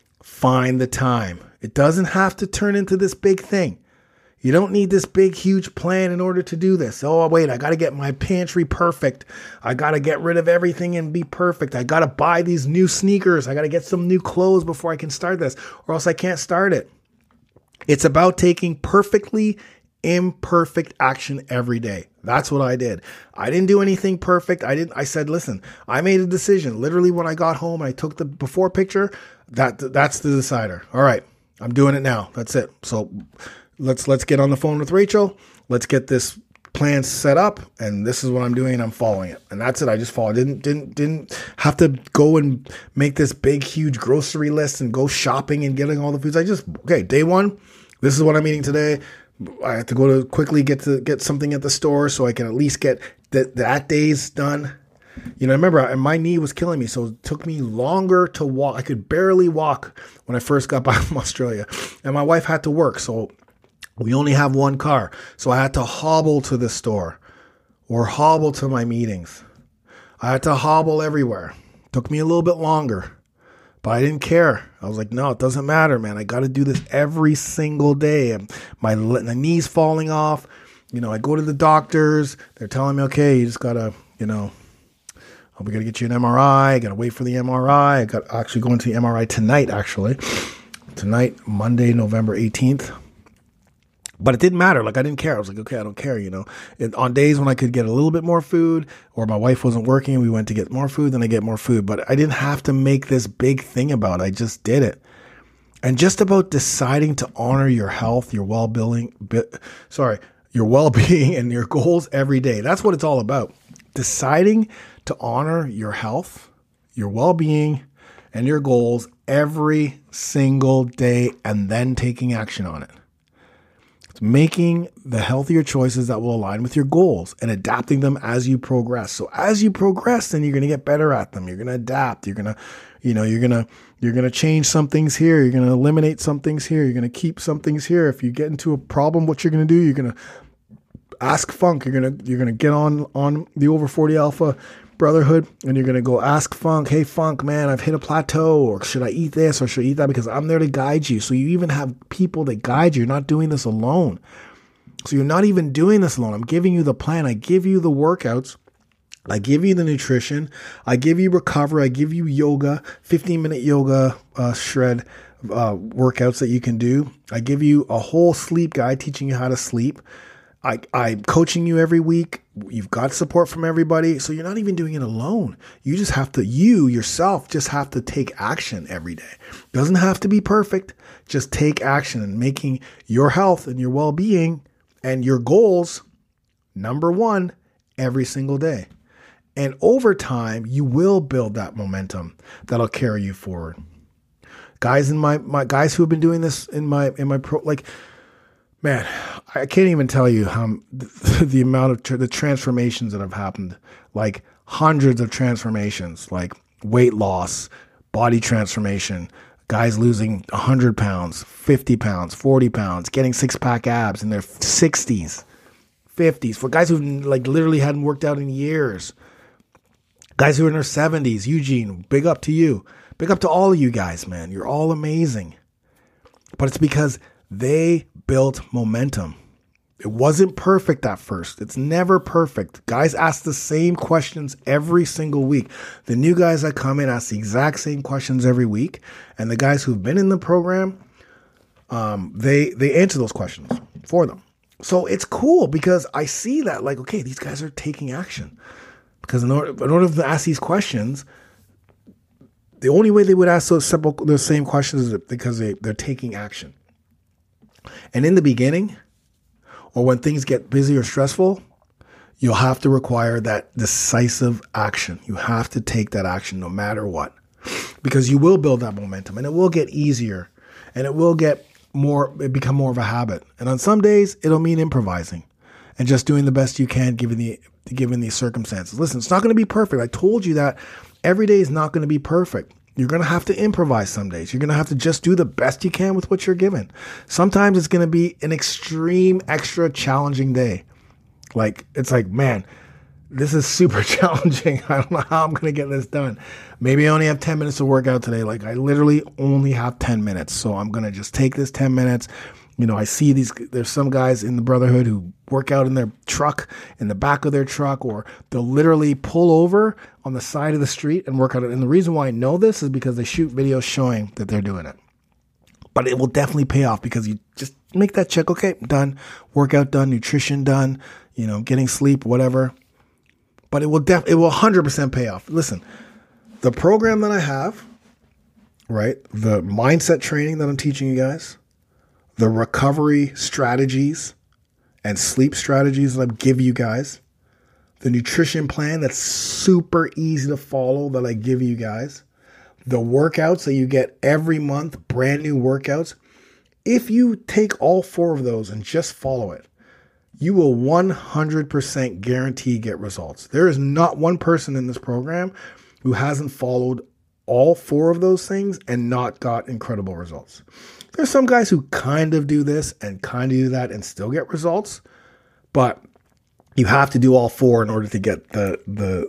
find the time. It doesn't have to turn into this big thing. You don't need this big, huge plan in order to do this. Oh, wait, I got to get my pantry perfect. I got to get rid of everything and be perfect. I got to buy these new sneakers. I got to get some new clothes before I can start this, or else I can't start it. It's about taking perfectly imperfect action every day. That's what I did. I didn't do anything perfect. I didn't. I said, listen, I made a decision. Literally, when I got home, I took the before picture. That that's the decider. All right, I'm doing it now. That's it. So Let's let's get on the phone with Rachel. Let's get this plan set up, and this is what I'm doing, and I'm following it. And that's it. I just followed. Didn't didn't didn't have to go and make this big, huge grocery list and go shopping and getting all the foods. I just okay. Day one, this is what I'm eating today. I have to go to quickly get to get something at the store so I can at least get that that day's done. You know, I remember my knee was killing me, so it took me longer to walk. I could barely walk when I first got back from Australia, and my wife had to work, so we only have one car, so I had to hobble to the store or hobble to my meetings. I had to hobble everywhere. Took me a little bit longer, but I didn't care. I was like, no, it doesn't matter, man. I got to do this every single day. My, my knee's falling off. You know, I go to the doctors. They're telling me, okay, you just got to, you know, oh, we got to get you an M R I. I got to wait for the M R I. I got actually going to the M R I tonight, actually. Tonight, Monday, November eighteenth. But it didn't matter. Like, I didn't care. I was like, okay, I don't care, you know. It, on days when I could get a little bit more food or my wife wasn't working and we went to get more food, then I get more food. But I didn't have to make this big thing about it. I just did it. And just about deciding to honor your health, your well-being, sorry, your well-being and your goals every day. That's what it's all about. Deciding to honor your health, your well-being, and your goals every single day and then taking action on it. Making the healthier choices that will align with your goals and adapting them as you progress. So as you progress, then you're going to get better at them. You're going to adapt. You're going to, you know, you're going to, you're going to change some things here. You're going to eliminate some things here. You're going to keep some things here. If you get into a problem, what you're going to do, you're going to ask Funk. You're going to, you're going to get on, on the Over forty Alpha Brotherhood and you're going to go ask Funk, hey Funk, man, I've hit a plateau, or should I eat this or should I eat that? Because I'm there to guide you. So you even have people that guide you. You're not doing this alone. So you're not even doing this alone. I'm giving you the plan. I give you the workouts. I give you the nutrition. I give you recovery. I give you yoga, fifteen minute yoga uh, shred uh, workouts that you can do. I give you a whole sleep guide teaching you how to sleep. I, I'm coaching you every week. You've got support from everybody. So you're not even doing it alone. You just have to, you yourself just have to take action every day. Doesn't have to be perfect. Just take action and making your health and your well-being and your goals number one every single day. And over time, you will build that momentum that'll carry you forward. Guys in my, my guys who have been doing this in my, in my pro, like, man, I can't even tell you how the, the amount of tra- the transformations that have happened, like hundreds of transformations, like weight loss, body transformation, guys losing one hundred pounds, fifty pounds, forty pounds, getting six pack abs in their sixties, fifties, for guys who like literally hadn't worked out in years, guys who are in their seventies. Eugene, big up to you. Big up to all of you guys, man. You're all amazing. But it's because they built momentum. It wasn't perfect at first. It's never perfect. Guys ask the same questions every single week. The new guys that come in ask the exact same questions every week. And the guys who've been in the program, um, they they answer those questions for them. So it's cool because I see that like, okay, these guys are taking action. Because in order, in order to ask these questions, the only way they would ask those simple, those same questions is because they, they're taking action. And in the beginning, or when things get busy or stressful, you'll have to require that decisive action. You have to take that action no matter what, because you will build that momentum and it will get easier and it will get more, it become more of a habit. And on some days, it'll mean improvising and just doing the best you can given the given the circumstances. Listen, it's not going to be perfect. I told you that every day is not going to be perfect. You're going to have to improvise some days. You're going to have to just do the best you can with what you're given. Sometimes it's going to be an extreme, extra challenging day. Like, it's like, man, this is super challenging. I don't know how I'm going to get this done. Maybe I only have ten minutes to work out today. Like, I literally only have ten minutes. So I'm going to just take this ten minutes. You know, I see these, there's some guys in the Brotherhood who work out in their truck, in the back of their truck, or they'll literally pull over on the side of the street and work out. And the reason why I know this is because they shoot videos showing that they're doing it. But it will definitely pay off because you just make that check. Okay, done. Workout done. Nutrition done. You know, getting sleep, whatever. But it will def it will one hundred percent pay off. Listen, the program that I have, right? The mindset training that I'm teaching you guys, the recovery strategies and sleep strategies that I give you guys, the nutrition plan that's super easy to follow that I give you guys, the workouts that you get every month, brand new workouts. If you take all four of those and just follow it, you will one hundred percent guarantee get results. There is not one person in this program who hasn't followed all four of those things and not got incredible results. There's some guys who kind of do this and kind of do that and still get results, but you have to do all four in order to get the the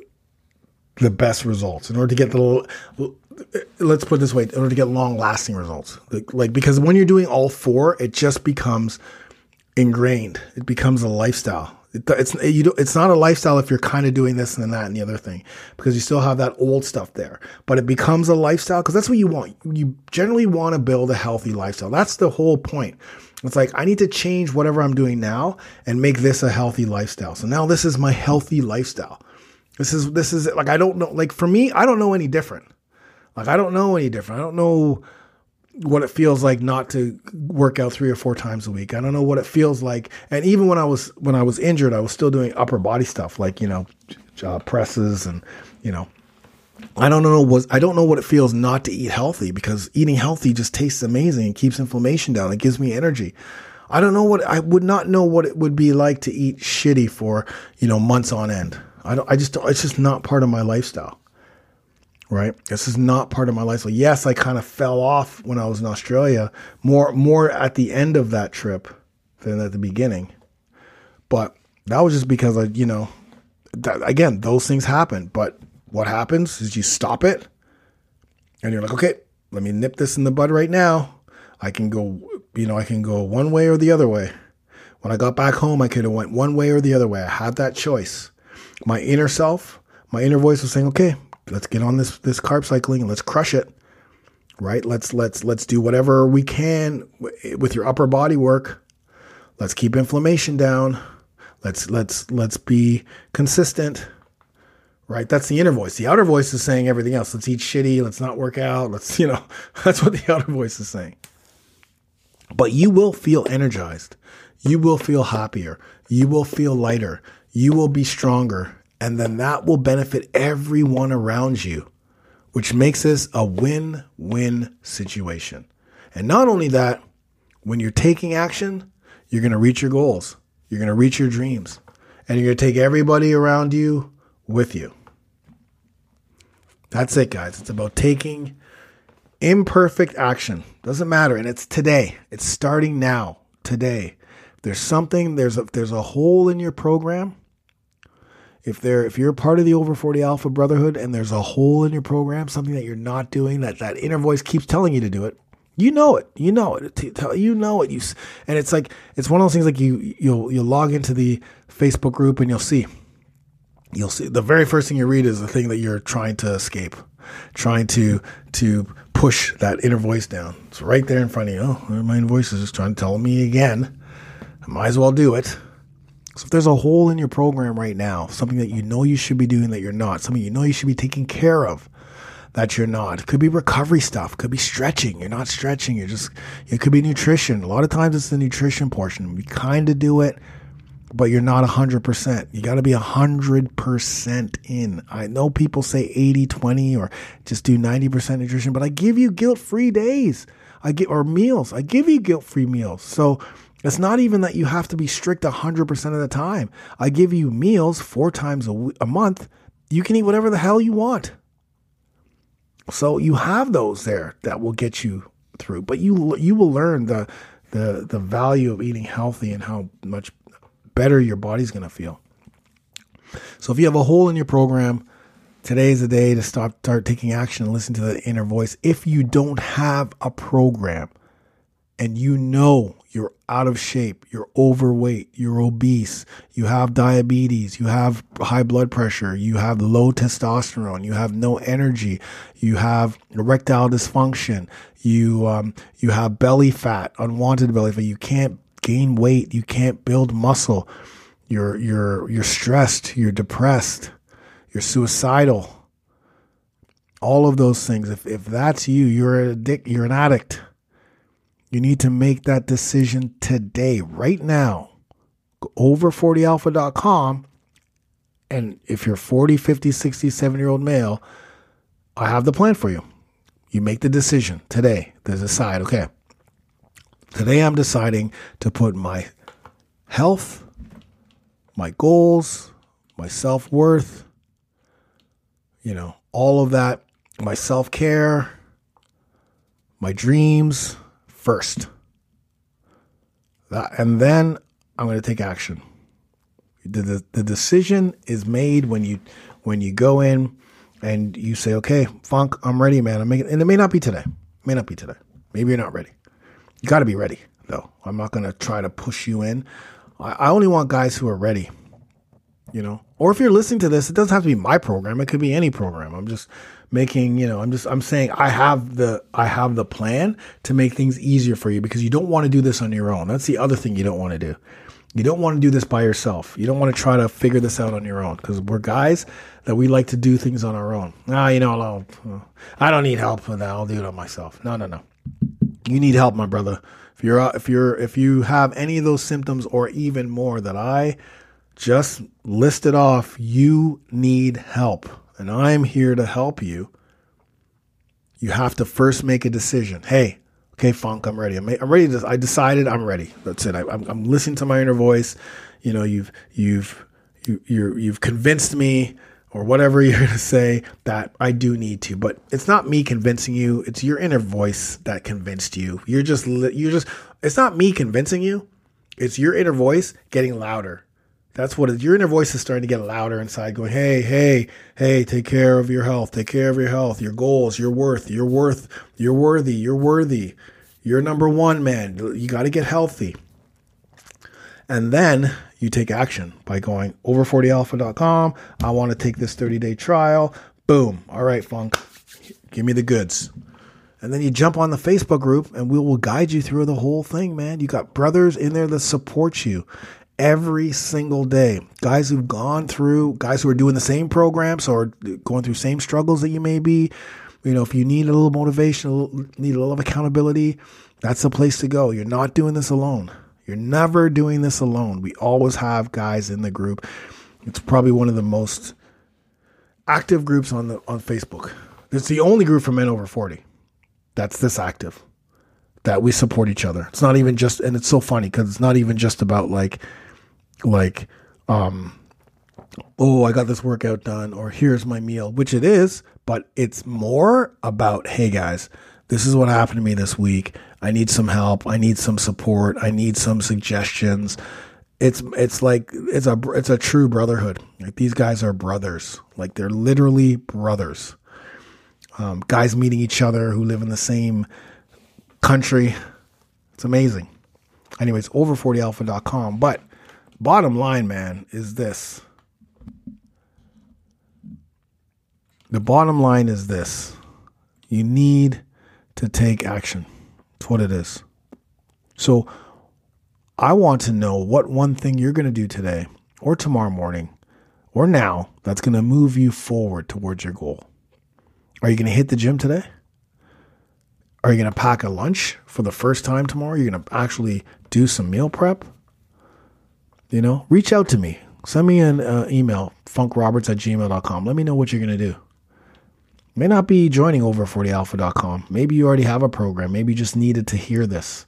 the best results. In order to get the, let's put it this way, in order to get long-lasting results. Like, like because when you're doing all four, it just becomes ingrained. It becomes a lifestyle. It, it's you do, it's not a lifestyle if you're kind of doing this and then that and the other thing, because you still have that old stuff there. But it becomes a lifestyle because that's what you want. You generally want to build a healthy lifestyle. That's the whole point. It's like, I need to change whatever I'm doing now and make this a healthy lifestyle. So now this is my healthy lifestyle. This is this is like, I don't know. Like for me, I don't know any different. Like I don't know any different. I don't know what it feels like not to work out three or four times a week. I don't know what it feels like. And even when I was, when I was injured, I was still doing upper body stuff like, you know, uh, presses and, you know, I don't know what, I don't know what it feels not to eat healthy, because eating healthy just tastes amazing and keeps inflammation down. It gives me energy. I don't know what, I would not know what it would be like to eat shitty for, you know, months on end. I don't, I just don't, it's just not part of my lifestyle. Right? This is not part of my life. So yes, I kind of fell off when I was in Australia, more, more at the end of that trip than at the beginning. But that was just because I, you know, that, again, those things happen. But what happens is you stop it and you're like, okay, let me nip this in the bud right now. I can go, you know, I can go one way or the other way. When I got back home, I could have went one way or the other way. I had that choice. My inner self, my inner voice was saying, okay, let's get on this, this carb cycling and let's crush it, right? Let's, let's, let's do whatever we can with your upper body work. Let's keep inflammation down. Let's, let's, let's be consistent, right? That's the inner voice. The outer voice is saying everything else. Let's eat shitty. Let's not work out. Let's, you know, that's what the outer voice is saying. But you will feel energized. You will feel happier. You will feel lighter. You will be stronger. And then that will benefit everyone around you, which makes this a win-win situation. And not only that, when you're taking action, you're going to reach your goals. You're going to reach your dreams. And you're going to take everybody around you with you. That's it, guys. It's about taking imperfect action. Doesn't matter. And it's today. It's starting now, today. If there's something, there's a, there's a hole in your program. If there, if you're part of the Over forty Alpha Brotherhood and there's a hole in your program, something that you're not doing, that that inner voice keeps telling you to do it, you know it, you know it, you know it. You, and it's like, it's one of those things like you, you'll, you'll log into the Facebook group and you'll see, you'll see the very first thing you read is the thing that you're trying to escape, trying to, to push that inner voice down. It's right there in front of you. Oh, my inner voice is just trying to tell me again. I might as well do it. So if there's a hole in your program right now, something that you know you should be doing that you're not, something you know you should be taking care of that you're not, it could be recovery stuff, could be stretching, you're not stretching, you're just, it could be nutrition. A lot of times it's the nutrition portion. We kind of do it, but you're not one hundred percent. You got to be one hundred percent in. I know people say eighty twenty or just do ninety percent nutrition, but I give you guilt-free days. I get, or meals. I give you guilt-free meals. So it's not even that you have to be strict one hundred percent of the time. I give you meals four times a, w- a month. You can eat whatever the hell you want. So you have those there that will get you through. But you you will learn the the the value of eating healthy and how much better your body's going to feel. So if you have a hole in your program, today is the day to stop, start taking action and listen to the inner voice. If you don't have a program and you know you're out of shape, you're overweight, you're obese, you have diabetes, you have high blood pressure, you have low testosterone, you have no energy, you have erectile dysfunction, you um, you have belly fat, unwanted belly fat, you can't gain weight, you can't build muscle, you're you're you're stressed, you're depressed, you're suicidal, all of those things. If if that's you, you're an addict, you're an addict. You need to make that decision today, right now. Go over forty alpha dot com. And if you're forty, fifty, sixty, seventy-year-old male, I have the plan for you. You make the decision today to decide, okay, today I'm deciding to put my health, my goals, my self-worth, you know, all of that, my self-care, my dreams first. That, and then I'm going to take action. The, the, the decision is made when you when you go in and you say, okay, Funk, I'm ready, man. I'm making, and it may not be today. It may not be today. Maybe you're not ready. You got to be ready, though. I'm not going to try to push you in. I, I only want guys who are ready, you know. Or if you're listening to this, it doesn't have to be my program. It could be any program. I'm just making, you know, I'm just, I'm saying I have the, I have the plan to make things easier for you because you don't want to do this on your own. That's the other thing you don't want to do. You don't want to do this by yourself. You don't want to try to figure this out on your own because we're guys that we like to do things on our own. Ah, you know, I'll, I don't need help with that. I'll do it on myself. No, no, no. You need help, my brother. If you're, if you're, if you have any of those symptoms or even more that I just listed off, you need help. And I'm here to help you. You have to first make a decision. Hey, okay, Funk, I'm ready. I'm, I'm ready. To, I decided I'm ready. That's it. I, I'm, I'm listening to my inner voice. You know, you've, you've, you, you're, you've convinced me or whatever you're going to say that I do need to, but it's not me convincing you. It's your inner voice that convinced you. You're just, you're just, it's not me convincing you. It's your inner voice getting louder. That's what it is. Your inner voice is starting to get louder inside going, hey, hey, hey, take care of your health. Take care of your health, your goals, your worth, your worth, you're worthy, you're worthy. You're number one, man. You got to get healthy. And then you take action by going over forty alpha dot com. I want to take this thirty-day trial. Boom. All right, Funk, give me the goods. And then you jump on the Facebook group and we will guide you through the whole thing, man. You got brothers in there that support you every single day. Guys who've gone through, guys who are doing the same programs or going through same struggles that you may be. You know, if you need a little motivation, a little, need a little accountability, that's the place to go. You're not doing this alone. You're never doing this alone. We always have guys in the group. It's probably one of the most active groups on the on Facebook. It's the only group for men over forty that's this active, that we support each other. It's not even just, and it's so funny because it's not even just about like, like, um, oh, I got this workout done, or here's my meal, which it is, but it's more about, hey guys, this is what happened to me this week. I need some help. I need some support. I need some suggestions. It's, it's like, it's a, it's a true brotherhood. Like these guys are brothers. Like they're literally brothers. Um, guys meeting each other who live in the same country. It's amazing. Anyways, over forty alpha dot com. But bottom line, man, is this. The bottom line is this. You need to take action. That's what it is. So I want to know what one thing you're going to do today or tomorrow morning or now that's going to move you forward towards your goal. Are you going to hit the gym today? Are you going to pack a lunch for the first time tomorrow? You're going to actually do some meal prep? You know, reach out to me. Send me an uh, email, funk roberts at gmail dot com. Let me know what you're going to do. may not be joining over forty alpha dot com. Maybe you already have a program. Maybe you just needed to hear this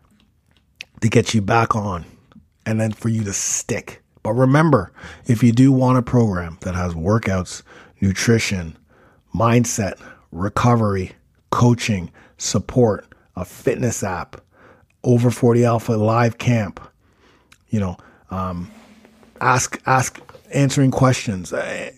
to get you back on and then for you to stick. But remember, if you do want a program that has workouts, nutrition, mindset, recovery, coaching, support, a fitness app, Over forty Alpha live camp, you know, um, ask, ask, answering questions, a,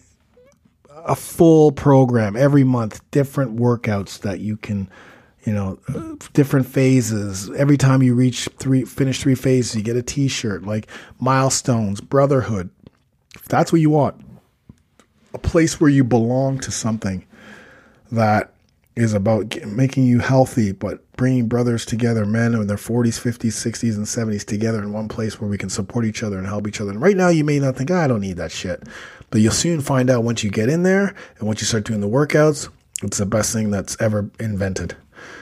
a full program every month, different workouts that you can, you know, uh, different phases. Every time you reach three, finish three phases, you get a t-shirt, like milestones, brotherhood. If that's what you want, a place where you belong to something that is about get, making you healthy, but bringing brothers together, men in their forties, fifties, sixties, and seventies together in one place where we can support each other and help each other. And right now you may not think, oh, I don't need that shit. But you'll soon find out once you get in there and once you start doing the workouts, it's the best thing that's ever invented.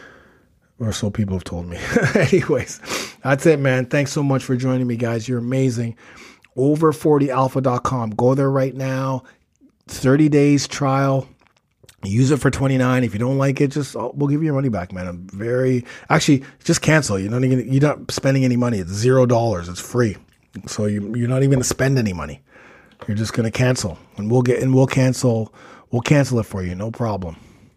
Or so people have told me. Anyways, that's it, man. Thanks so much for joining me, guys. You're amazing. over forty alpha dot com. Go there right now. thirty days trial. Use it for twenty-nine. If you don't like it, just we'll give you your money back, man. I'm very actually just cancel. You're not even you're not spending any money. It's zero dollars. It's free. So you you're not even going to spend any money. You're just going to cancel, and we'll get and we'll cancel. We'll cancel it for you. No problem.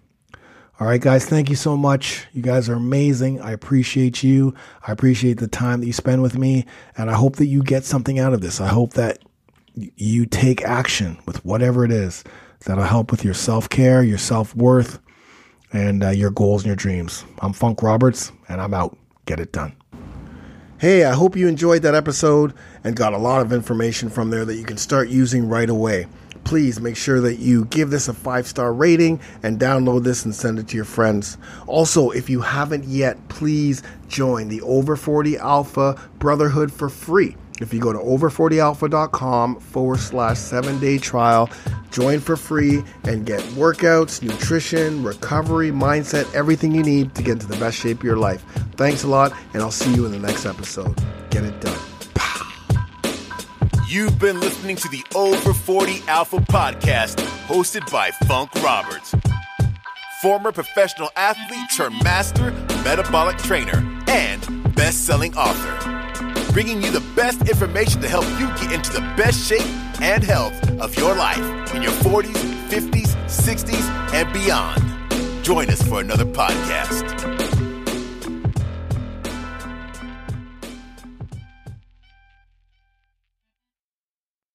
All right, guys. Thank you so much. You guys are amazing. I appreciate you. I appreciate the time that you spend with me, and I hope that you get something out of this. I hope that you take action with whatever it is that'll help with your self-care, your self-worth, and uh, your goals and your dreams. I'm Funk Roberts, and I'm out. Get it done. Hey, I hope you enjoyed that episode and got a lot of information from there that you can start using right away. Please make sure that you give this a five-star rating and download this and send it to your friends. Also, if you haven't yet, please join the Over forty Alpha Brotherhood for free. If you go to over forty alpha dot com forward slash seven day trial, join for free and get workouts, nutrition, recovery, mindset, everything you need to get into the best shape of your life. Thanks a lot, and I'll see you in the next episode. Get it done. You've been listening to the Over forty Alpha podcast, hosted by Funk Roberts, former professional athlete turned master metabolic trainer and best-selling author. Bringing you the best information to help you get into the best shape and health of your life in your forties, fifties, sixties, and beyond. Join us for another podcast.